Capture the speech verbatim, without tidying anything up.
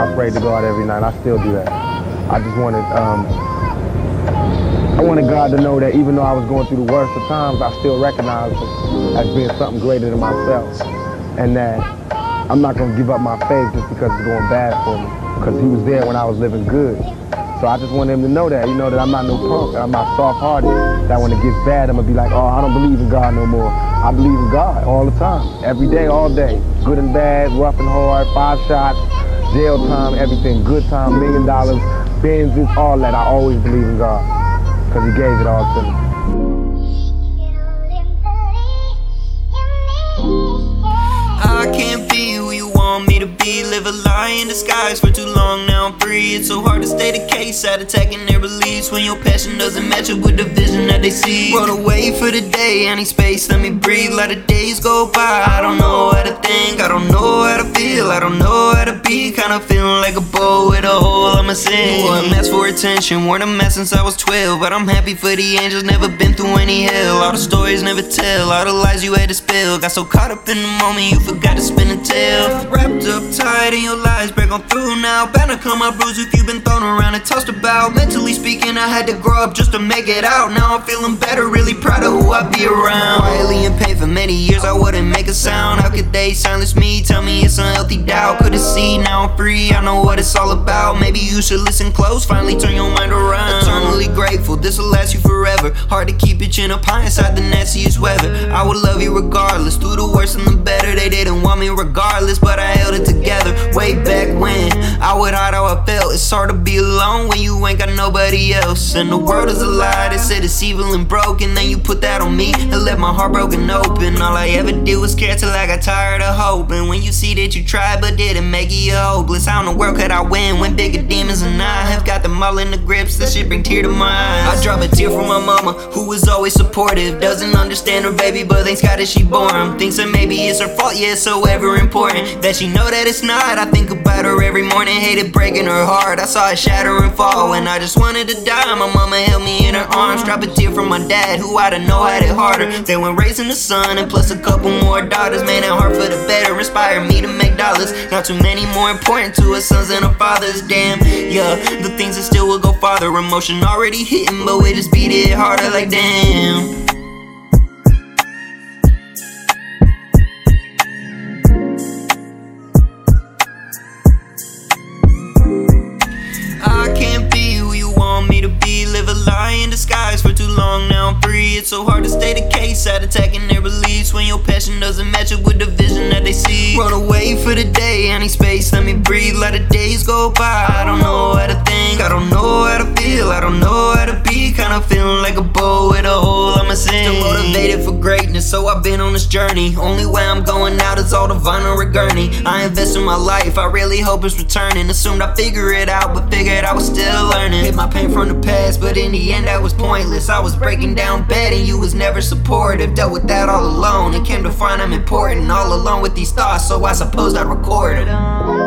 I prayed to God every night. I still do that. I just wanted, um, I wanted God to know that even though I was going through the worst of times, I still recognized it as being something greater than myself. And that I'm not going to give up my faith just because it's going bad for me. Because he was there when I was living good. So I just want him to know that, you know, that I'm not no punk, that I'm not soft-hearted, that when it gets bad, I'm going to be like, oh, I don't believe in God no more. I believe in God all the time, every day, all day. Good and bad, rough and hard, five shots, jail time, everything, good time, million dollars, Benzes, all that. I always believe in God, because he gave it all to me. I can't be who you want me to be. Live a lie in disguise for too long, now I'm free. It's so hard to stay the case at attacking their beliefs when your passion doesn't match up with the vision that they see. Run away for the day, I need space, let me breathe. Let the days go by, I don't know how to think, I don't know how to feel, I don't know how to be. Kinda feeling like a bow with a hole I'ma sing. Well, a mess for attention, weren't a mess since I was twelve. But I'm happy for the angels, never been through any hell. All the stories never tell, all the lies you had to spill. Got so caught up in the moment, you forgot to spin and tell. Wrapped up tight in your lies, break on through now. Better come up bruised if you've been thrown around and tossed about. Mentally speaking, I had to grow up just to make it out. Now I'm feeling better, really proud of who I be around. Quietly in pain for many years, I wouldn't make a sound. How could they silence me, tell me it's unhealthy doubt? Couldn't see, now I'm free, I know what it's all about. Maybe you should listen close, finally turn your mind around. Eternally grateful, this'll last you forever. Hard to keep your chin up high inside the nastiest weather. I would love you regardless, through the worst and the better. They didn't want me regardless, but I held it together. Way back when, I would hide how I felt. It's hard to be alone when you ain't got nobody else. And the world is a lie, they said it's evil and broken. Then you put that on me and left my heart broken open. All I ever did was care till I got tired of hoping. When you see that you tried but didn't make it, you're hopeless. How in the world could I win when bigger demons and I have got them all in the grips? That shit bring tear to my eyes. I drop a tear from my mama, who was always supportive. Doesn't understand her baby, but thanks God that she bore him. Thinks that maybe it's her fault, yeah, it's so ever important that she know that it's not. I think about her every morning, hated breaking her heart. I saw it shatter and fall and I just wanted to die. My mama held me in her arms, drop a tear from my dad, who I'd have know had it harder than when raising a son and plus a couple more daughters. Man, that heart for the better inspired me to make dollars. Not too many more important to us sons and our fathers. Damn, yeah, the things that still will go farther. Emotion already hitting, but we just beat it harder like damn. I can't be who you want me to be. Live a lie in disguise for too long, now I'm free. It's so hard to stay the case at attacking their beliefs when your passion doesn't match up with the vision that they see. Run away for the day, I need space, let me breathe. Let the days go by, I don't know how to think, I don't know how to feel, I don't know how to be. Kinda feeling like a bow with a hole I'ma sing. Still motivated for greatness, so I've been on this journey. Only way I'm going out is all the vinyl regurney. I invest in my life, I really hope it's returning. Assumed I'd figure it out, but figured I was still learning. Hit my pain from the past, but in the end that was pointless. I was breaking down bad and you was never supportive. Dealt with that all alone and came to find I'm important. All alone with these thoughts, so I suppose I'd record it.